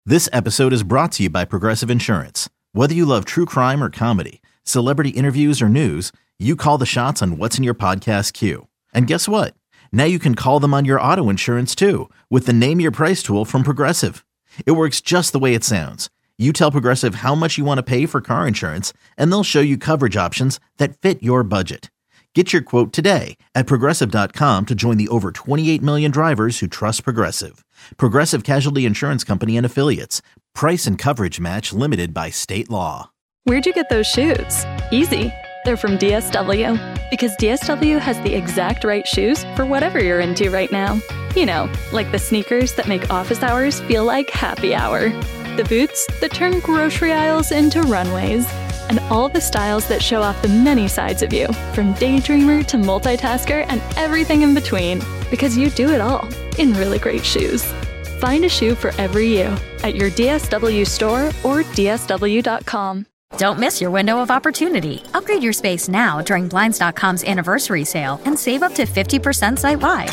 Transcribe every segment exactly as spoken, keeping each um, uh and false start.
This episode is brought to you by Progressive Insurance. Whether you love true crime or comedy, celebrity interviews or news, you call the shots on what's in your podcast queue. And guess what? Now you can call them on your auto insurance too with the Name Your Price tool from Progressive. It works just the way it sounds. You tell Progressive how much you want to pay for car insurance, and they'll show you coverage options that fit your budget. Get your quote today at Progressive dot com to join the over twenty-eight million drivers who trust Progressive. Progressive Casualty Insurance Company and Affiliates. Price and coverage match limited by state law. Where'd you get those shoes? Easy. They're from D S W. Because D S W has the exact right shoes for whatever you're into right now. You know, like the sneakers that make office hours feel like happy hour. The boots that turn grocery aisles into runways. And all the styles that show off the many sides of you, from daydreamer to multitasker and everything in between. Because you do it all in really great shoes. Find a shoe for every you at your D S W store or D S W dot com. Don't miss your window of opportunity. Upgrade your space now during Blinds dot com's anniversary sale and save up to fifty percent site-wide.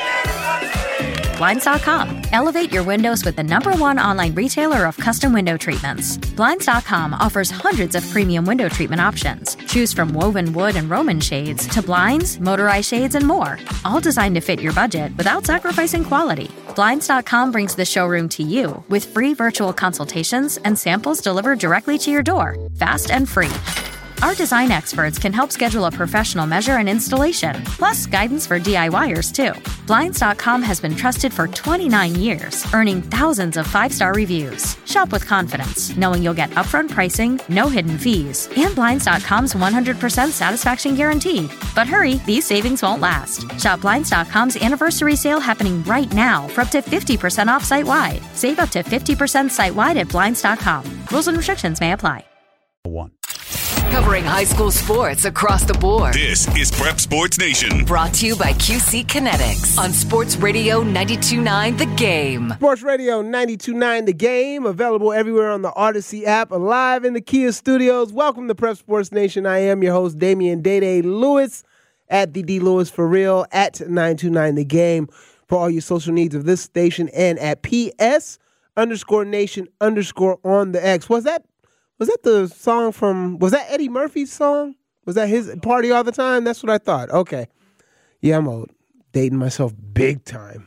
Blinds dot com. Elevate your windows with the number one online retailer of custom window treatments. Blinds dot com offers hundreds of premium window treatment options. Choose from woven wood and Roman shades to blinds, motorized shades, and more. All designed to fit your budget without sacrificing quality. Blinds dot com brings the showroom to you with free virtual consultations and samples delivered directly to your door, fast and free. Our design experts can help schedule a professional measure and installation, plus guidance for DIYers too. Blinds dot com has been trusted for twenty-nine years, earning thousands of five-star reviews. Shop with confidence, knowing you'll get upfront pricing, no hidden fees, and Blinds dot com's one hundred percent satisfaction guarantee. But hurry, these savings won't last. Shop Blinds dot com's anniversary sale happening right now for up to fifty percent off site-wide. Save up to fifty percent site-wide at Blinds dot com. Rules and restrictions may apply. One. Covering high school sports across the board. This is Prep Sports Nation. Brought to you by Q C Kinetics on Sports Radio ninety-two point nine The Game. Sports Radio ninety-two point nine The Game, available everywhere on the Odyssey app, live in the Kia studios. Welcome to Prep Sports Nation. I am your host, Damian Day-Day Lewis, at the D Lewis for real, at nine two nine The Game for all your social needs of this station, and at P S underscore nation underscore on the X. Was that Was that the song from, was that Eddie Murphy's song? Was that his Party All the Time? That's what I thought. Okay. Yeah, I'm old. Dating myself big time.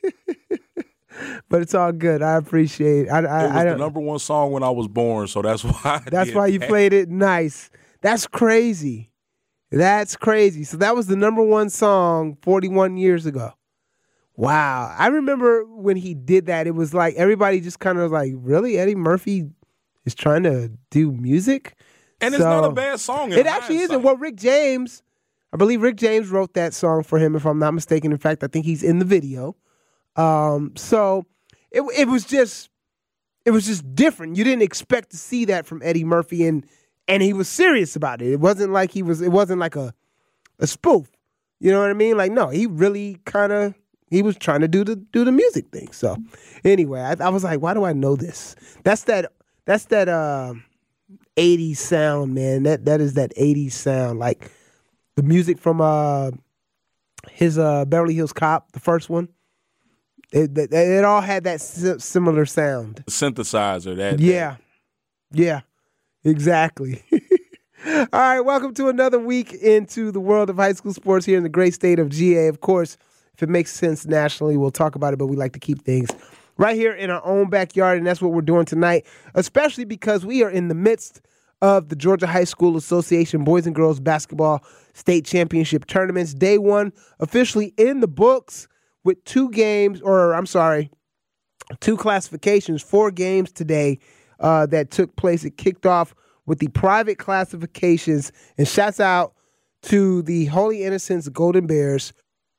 But it's all good. I appreciate it. I, I, it was I the number one song when I was born, so that's why I That's did why you that. played it. Nice. That's crazy. That's crazy. So that was the number one song forty-one years ago. Wow. I remember when he did that, it was like everybody just kind of like, really? Eddie Murphy is trying to do music? And so, it's not a bad song. In it actually hindsight. isn't. Well, Rick James, I believe Rick James wrote that song for him, if I'm not mistaken. In fact, I think he's in the video. Um, so it it was just it was just different. You didn't expect to see that from Eddie Murphy, and and he was serious about it. It wasn't like he was. It wasn't like a a spoof. You know what I mean? Like, no, he really kind of he was trying to do the do the music thing. So anyway, I, I was like, why do I know this? That's that. That's that uh, eighties sound, man. That that is that eighties sound, like the music from uh, his uh, Beverly Hills Cop, the first one. It, it, it all had that similar sound. Synthesizer. That. Yeah, yeah, exactly. All right, welcome to another week into the world of high school sports here in the great state of G A. Of course, if it makes sense nationally, we'll talk about it, but we like to keep things right here in our own backyard, and that's what we're doing tonight, especially because we are in the midst of the Georgia High School Association Boys and Girls Basketball State Championship Tournaments. Day one officially in the books with two games, or I'm sorry, two classifications, four games today uh, that took place. It kicked off with the private classifications, and shouts out to the Holy Innocents Golden Bears,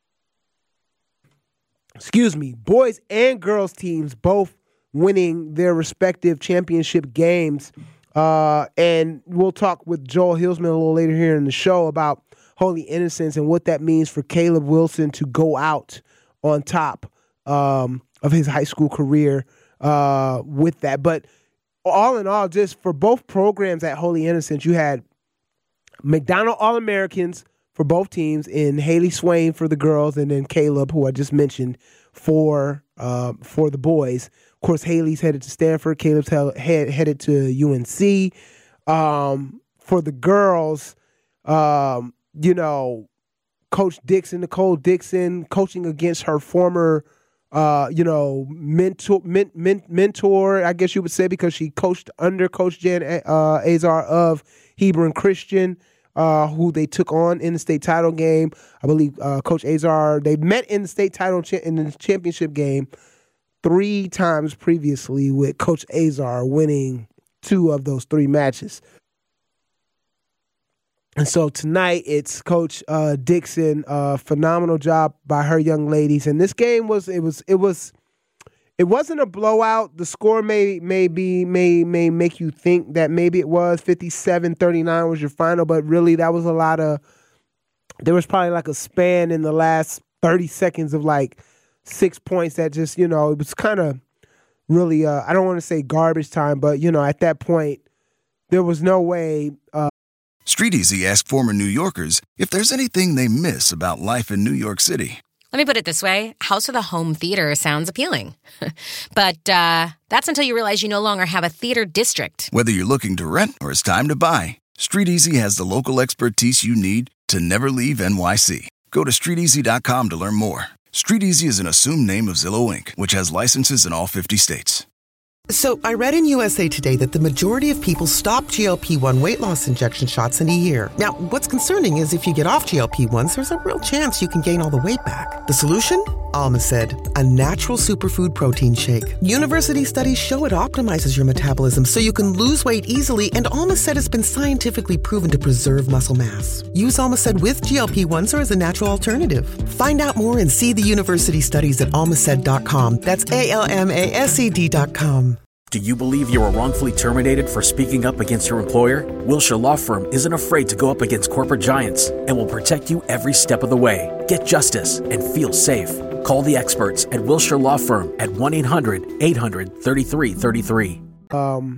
excuse me, boys and girls teams both winning their respective championship games. Uh, and we'll talk with Joel Hilsman a little later here in the show about Holy Innocents and what that means for Caleb Wilson to go out on top um, of his high school career uh, with that. But all in all, just for both programs at Holy Innocents, you had McDonald All-Americans for both teams, in Haley Swain for the girls, and then Caleb, who I just mentioned, for uh, for the boys. Of course, Haley's headed to Stanford. Caleb's he- head- headed to U N C. Um, for the girls, um, you know, Coach Dixon, Nicole Dixon, coaching against her former, uh, you know, mentor, men, men, mentor, I guess you would say, because she coached under Coach Jan uh, Azar of Hebron Christian, uh, who they took on in the state title game. I believe uh, Coach Azar, they met in the state title cha- in the championship game three times previously, with Coach Azar winning two of those three matches. And so tonight it's Coach uh, Dixon. Uh, phenomenal job by her young ladies. And this game was it was it was it wasn't a blowout. The score may may be may may make you think that maybe it was fifty-seven thirty-nine was your final, but really that was a lot of. There was probably like a span in the last thirty seconds of like six points that just, you know, it was kind of really uh, I don't want to say garbage time, but you know, at that point there was no way. Uh, StreetEasy asked former New Yorkers if there's anything they miss about life in New York City. Let me put it this way. House with a home theater sounds appealing. But uh, that's until you realize you no longer have a theater district. Whether you're looking to rent or it's time to buy, StreetEasy has the local expertise you need to never leave N Y C. Go to street easy dot com to learn more. StreetEasy is an assumed name of Zillow Incorporated, which has licenses in all fifty states. So I read in U S A Today that the majority of people stop G L P one weight loss injection shots in a year. Now, what's concerning is if you get off G L P ones, there's a real chance you can gain all the weight back. The solution? Almacid, a natural superfood protein shake. University studies show it optimizes your metabolism so you can lose weight easily, and Almacid has been scientifically proven to preserve muscle mass. Use Almacid with G L P ones or as a natural alternative. Find out more and see the university studies at almacid dot com. That's A L M A S E D dot com. Do you believe you were wrongfully terminated for speaking up against your employer? Wilshire Law Firm isn't afraid to go up against corporate giants and will protect you every step of the way. Get justice and feel safe. Call the experts at Wilshire Law Firm at one eight hundred eight hundred thirty-three thirty-three. Um,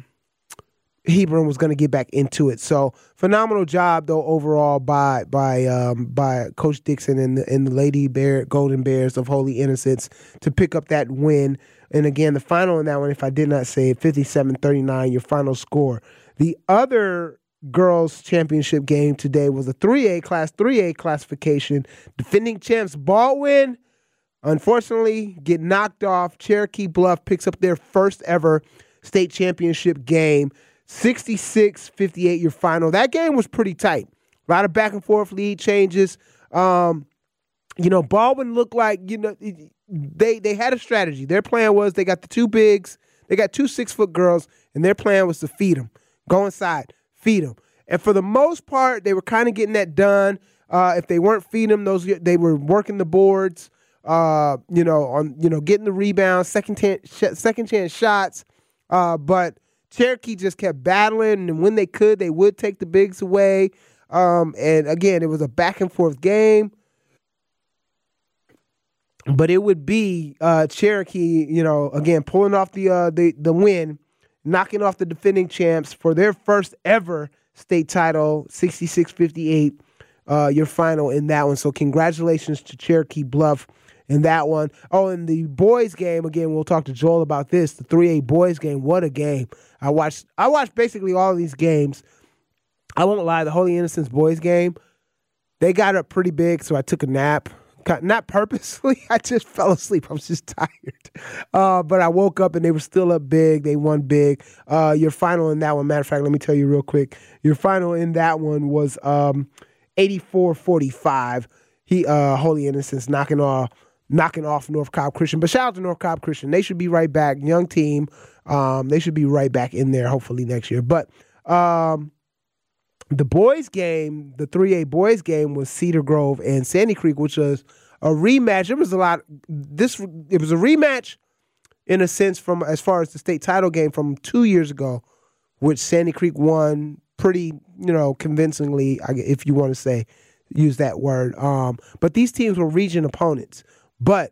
Hebron was going to get back into it. So phenomenal job though overall by by um, by Coach Dixon and the, and the Lady Bear Golden Bears of Holy Innocents to pick up that win. And again, the final in that one, if I did not say it, fifty-seven thirty-nine, your final score. The other girls' championship game today was a three A class, three A classification. Defending champs Baldwin, unfortunately, get knocked off. Cherokee Bluff picks up their first ever state championship game. sixty-six fifty-eight, your final. That game was pretty tight. A lot of back and forth lead changes. Um, you know, Baldwin looked like, you know, they they had a strategy. Their plan was they got the two bigs, they got two six-foot girls, and their plan was to feed them. Go inside, feed them. And for the most part, they were kind of getting that done. Uh, if they weren't feeding them, those they were working the boards, uh, you know, on you know getting the rebounds, second chance, second chance shots. Uh, but Cherokee just kept battling, and when they could, they would take the bigs away. Um, and again, it was a back and forth game. But it would be uh, Cherokee, you know, again pulling off the uh, the the win, knocking off the defending champs for their first ever state title, sixty-six fifty-eight, uh, your final in that one. So congratulations to Cherokee Bluff in that one. Oh, and the boys game, again, we'll talk to Joel about this. The three A boys game, what a game. I watched I watched basically all of these games. I won't lie, the Holy Innocents boys game, they got up pretty big, so I took a nap. Not purposely, I just fell asleep. I was just tired. Uh, but I woke up and they were still up big. They won big. Uh, your final in that one, matter of fact, let me tell you real quick. Your final in that one was um, eighty-four forty-five. He uh, Holy Innocents knocking off knocking off North Cobb Christian. But shout out to North Cobb Christian. They should be right back. Young team. Um, they should be right back in there hopefully next year. But um, the boys game, the three A boys game was Cedar Grove and Sandy Creek, which was a rematch. It was a lot. This it was a rematch in a sense from as far as the state title game from two years ago, which Sandy Creek won pretty, you know, convincingly, if you want to say, use that word. Um, but these teams were region opponents. But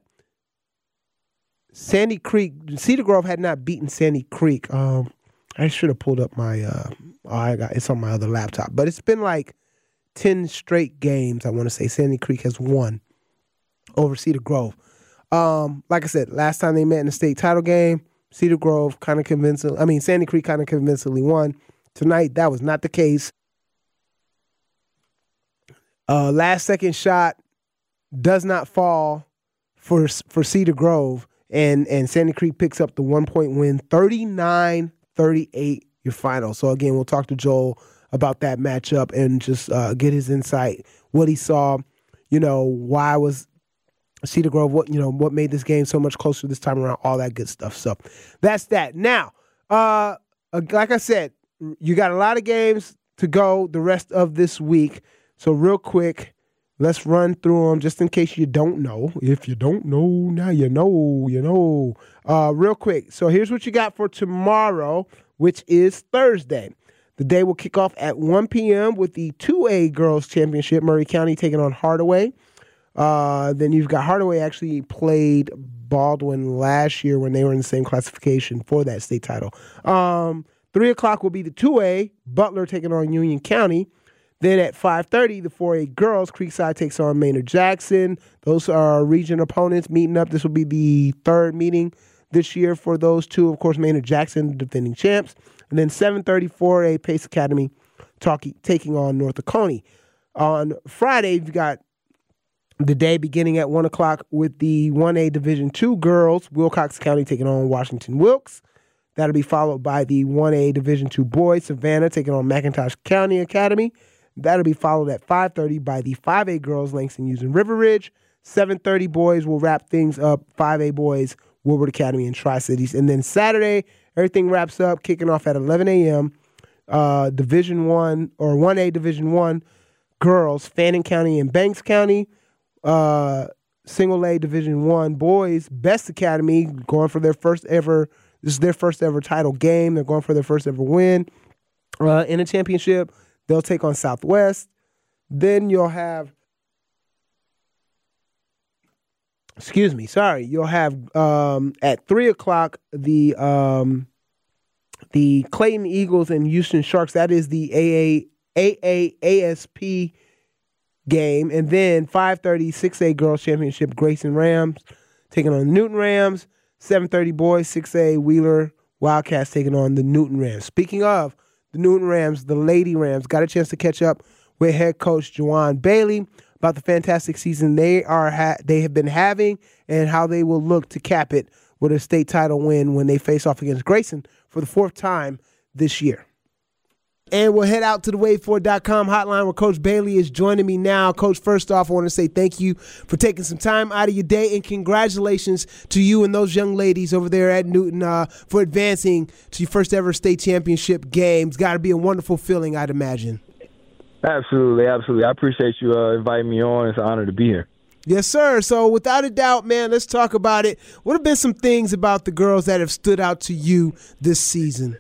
Sandy Creek, Cedar Grove had not beaten Sandy Creek. Um, I should have pulled up my. Uh, oh, I got it's on my other laptop, but it's been like ten straight games. I want to say Sandy Creek has won over Cedar Grove. Um, like I said, last time they met in the state title game, Cedar Grove kind of convincingly, I mean, Sandy Creek kind of convincingly won. Tonight, that was not the case. Uh, last second shot does not fall for for Cedar Grove, and, and Sandy Creek picks up the one-point win, thirty-nine thirty-eight, your final. So, again, we'll talk to Joel about that matchup and just uh, get his insight, what he saw, you know, why was Cedar Grove, what you know, what made this game so much closer this time around, all that good stuff. So that's that. Now, uh, like I said, you got a lot of games to go the rest of this week. So real quick, let's run through them just in case you don't know. If you don't know, now you know, you know. Uh, real quick. So here's what you got for tomorrow, which is Thursday. The day will kick off at one p.m. with the two A Girls Championship, Murray County taking on Hardaway. Uh, then you've got Hardaway actually played Baldwin last year when they were in the same classification for that state title. Um, three o'clock will be the two A, Butler taking on Union County. Then at five thirty, the four A Girls, Creekside takes on Maynard Jackson. Those are region opponents meeting up. This will be the third meeting this year for those two. Of course, Maynard Jackson, the defending champs. And then seven thirty, four A Pace Academy talking, taking on North Oconee. On Friday, you've got the day beginning at one o'clock with the one A Division two girls, Wilcox County taking on Washington Wilkes. That'll be followed by the one A Division two boys, Savannah taking on McIntosh County Academy. That'll be followed at five thirty by the five A girls, Langston Hughes and River Ridge. seven thirty boys will wrap things up, five A boys, Woodward Academy and Tri-Cities. And then Saturday, everything wraps up, kicking off at eleven a.m. Uh, Division one or one A Division one girls, Fannin County and Banks County. Uh, single A Division One boys, Best Academy going for their first ever. This is their first ever title game. They're going for their first ever win uh, in a championship. They'll take on Southwest. Then you'll have, excuse me, sorry, you'll have um, at three o'clock the um, the Clayton Eagles and Houston Sharks. That is the A A A S P game. And then five thirty, six A Girls Championship, Grayson Rams taking on the Newton Rams. seven thirty boys, six A Wheeler Wildcats taking on the Newton Rams. Speaking of the Newton Rams, the Lady Rams got a chance to catch up with head coach Juwan Bailey about the fantastic season they are ha- they have been having and how they will look to cap it with a state title win when they face off against Grayson for the fourth time this year. And we'll head out to the wait for it dot com hotline where Coach Bailey is joining me now. Coach, first off, I want to say thank you for taking some time out of your day, and congratulations to you and those young ladies over there at Newton uh, for advancing to your first ever state championship game. It's got to be a wonderful feeling, I'd imagine. Absolutely, absolutely. I appreciate you uh, inviting me on. It's an honor to be here. Yes, sir. So without a doubt, man, let's talk about it. What have been some things about the girls that have stood out to you this season?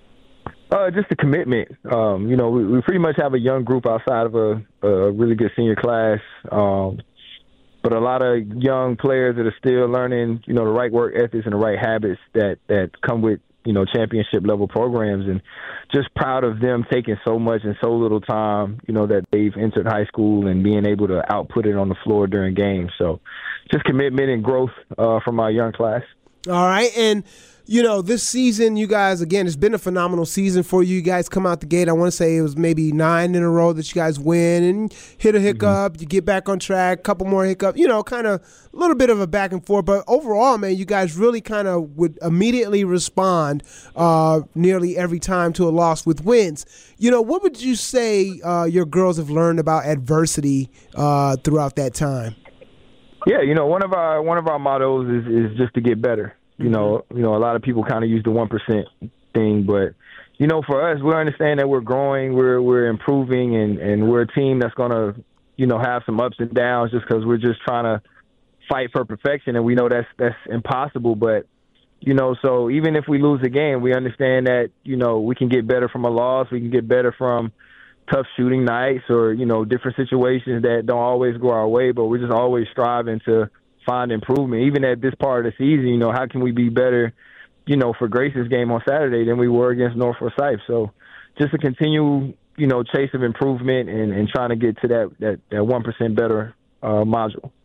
Uh, just the commitment. Um, you know, we, we pretty much have a young group outside of a, a really good senior class, um, but a lot of young players that are still learning, you know, the right work ethics and the right habits that, that come with, you know, championship level programs, and just proud of them taking so much in so little time, you know, that they've entered high school and being able to output it on the floor during games. So just commitment and growth uh, from our young class. All right. And, you know, this season, you guys, again, it's been a phenomenal season for you. You guys come out the gate. I want to say it was maybe nine in a row that you guys win and hit a hiccup. Mm-hmm. You get back on track, couple more hiccups, you know, kind of a little bit of a back and forth. But overall, man, you guys really kind of would immediately respond uh, nearly every time to a loss with wins. You know, what would you say uh, your girls have learned about adversity uh, throughout that time? Yeah, you know, one of our one of our mottos is, is just to get better. You know, you know, a lot of people kind of use the one percent thing, but you know, for us, we understand that we're growing, we're we're improving, and, and we're a team that's gonna, you know, have some ups and downs just because we're just trying to fight for perfection, and we know that's that's impossible. But you know, so even if we lose a game, we understand that you know we can get better from a loss, we can get better from tough shooting nights or, you know, different situations that don't always go our way, but we're just always striving to find improvement. Even at this part of the season, you know, how can we be better, you know, for Grace's game on Saturday than we were against North Forsyth? So just to continue, you know, chase of improvement and, and trying to get to that, that, that one percent better uh, module.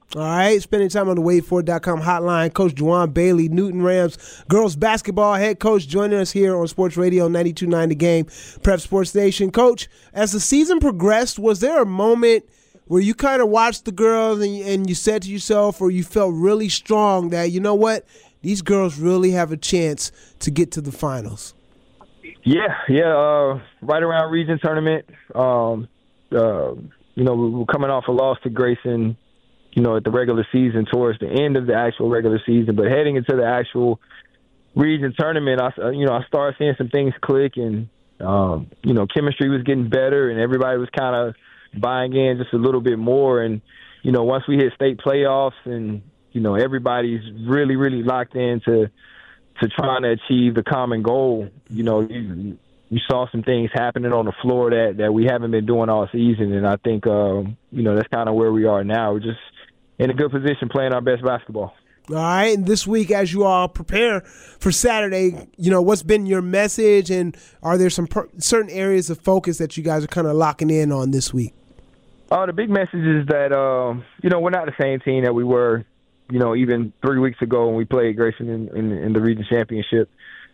All right, spending time on the wade ford dot com hotline. Coach Juwan Bailey, Newton Rams girls basketball head coach, joining us here on Sports Radio ninety-two point nine The Game, Prep Sports Nation. Coach, as the season progressed, was there a moment where you kind of watched the girls and, and you said to yourself, or you felt really strong that, you know what, these girls really have a chance to get to the finals? Yeah, yeah. Uh, right around region tournament, um, uh, you know, we were coming off a loss to Grayson, you know, at the regular season towards the end of the actual regular season. But heading into the actual region tournament, I, you know, I started seeing some things click, and, um, you know, chemistry was getting better, and everybody was kind of buying in just a little bit more. And, you know, once we hit state playoffs and, you know, everybody's really, really locked into to trying to achieve the common goal, you know, you, you saw some things happening on the floor that, that we haven't been doing all season. And I think, um, you know, that's kind of where we are now. We're just in a good position playing our best basketball. All right, and this week as you all prepare for Saturday, you know, what's been your message, and are there some per- certain areas of focus that you guys are kind of locking in on this week? Oh, the big message is that, um, you know, we're not the same team that we were, you know, even three weeks ago when we played Grayson in, in, in the region championship.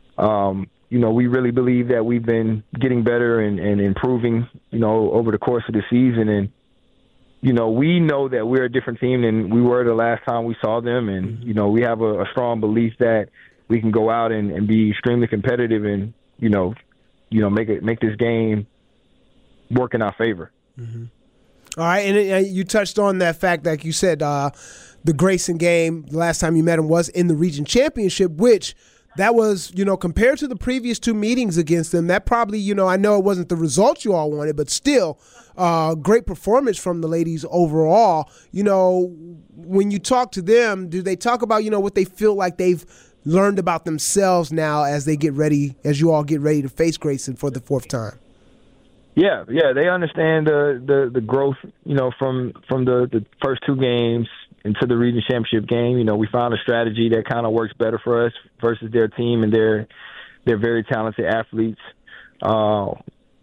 Um, you know, we really believe that we've been getting better and, and improving, you know, over the course of the season. And, you know, we know that we're a different team than we were the last time we saw them. And, you know, we have a, a strong belief that we can go out and, and be extremely competitive and, you know, you know, make it, make this game work in our favor. Mm-hmm. All right, and it, uh, you touched on that fact, like you said, uh, the Grayson game, the last time you met him was in the region championship, which that was, you know, compared to the previous two meetings against them, that probably, you know, I know it wasn't the result you all wanted, but still, uh, great performance from the ladies overall. You know, when you talk to them, do they talk about, you know, what they feel like they've learned about themselves now as they get ready, as you all get ready to face Grayson for the fourth time? Yeah, yeah, they understand the, the, the growth, you know, from from the, the first two games into the region championship game. You know, we found a strategy that kind of works better for us versus their team, and they're they're very talented athletes. Uh,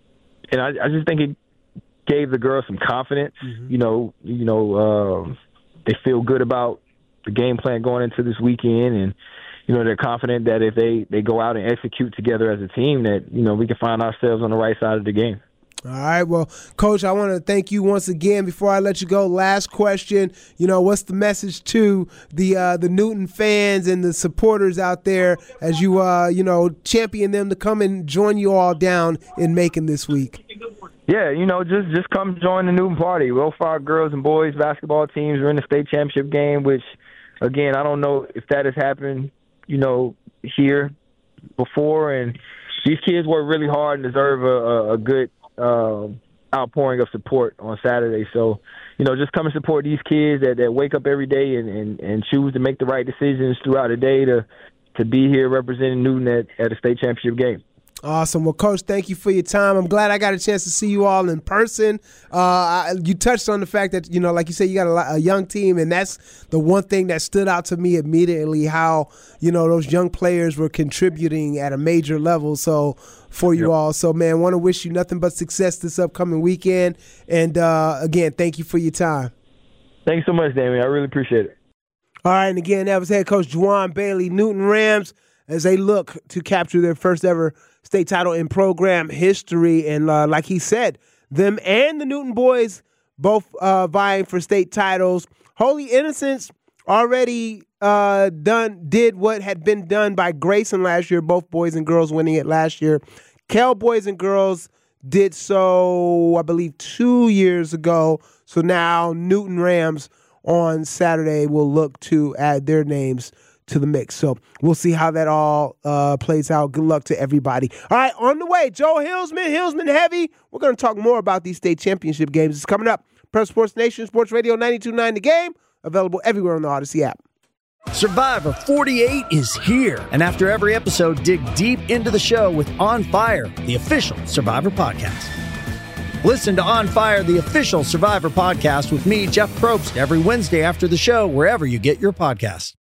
and I, I just think it gave the girls some confidence. Mm-hmm. You know, you know, uh, they feel good about the game plan going into this weekend, and you know, they're confident that if they, they go out and execute together as a team, that, you know, we can find ourselves on the right side of the game. All right. Well, Coach, I want to thank you once again. Before I let you go, last question. You know, what's the message to the uh, the Newton fans and the supporters out there as you, uh, you know, champion them to come and join you all down in Macon this week? Yeah, you know, just just come join the Newton party. Both our girls and boys basketball teams are in the state championship game, which, again, I don't know if that has happened, you know, here before. And these kids work really hard and deserve a, a, a good uh, outpouring of support on Saturday. So, you know, just come and support these kids that, that wake up every day and, and, and choose to make the right decisions throughout the day to, to be here representing Newton at, at a state championship game. Awesome. Well, Coach, thank you for your time. I'm glad I got a chance to see you all in person. Uh, I, you touched on the fact that, you know, like you said, you got a, a young team, and that's the one thing that stood out to me immediately, how, you know, those young players were contributing at a major level so for you yep. all. So, man, want to wish you nothing but success this upcoming weekend. And, uh, again, thank you for your time. Thanks so much, Damien. I really appreciate it. All right, and again, that was head coach Juwan Bailey, Newton Rams, as they look to capture their first ever state title in program history. And uh, like he said, them and the Newton boys both uh, vying for state titles. Holy Innocents already uh, done did what had been done by Grayson last year, both boys and girls winning it last year. Kell boys and girls did so, I believe, two years ago. So now Newton Rams on Saturday will look to add their names to the mix. So we'll see how that all uh, plays out. Good luck to everybody. All right, on the way, Joe Hillsman, Hillsman Heavy. We're going to talk more about these state championship games. It's coming up. Prep Sports Nation, Sports Radio ninety-two point nine The Game, available everywhere on the Odyssey app. Survivor forty-eight is here. And after every episode, dig deep into the show with On Fire, the official Survivor podcast. Listen to On Fire, the official Survivor podcast with me, Jeff Probst, every Wednesday after the show, wherever you get your podcasts.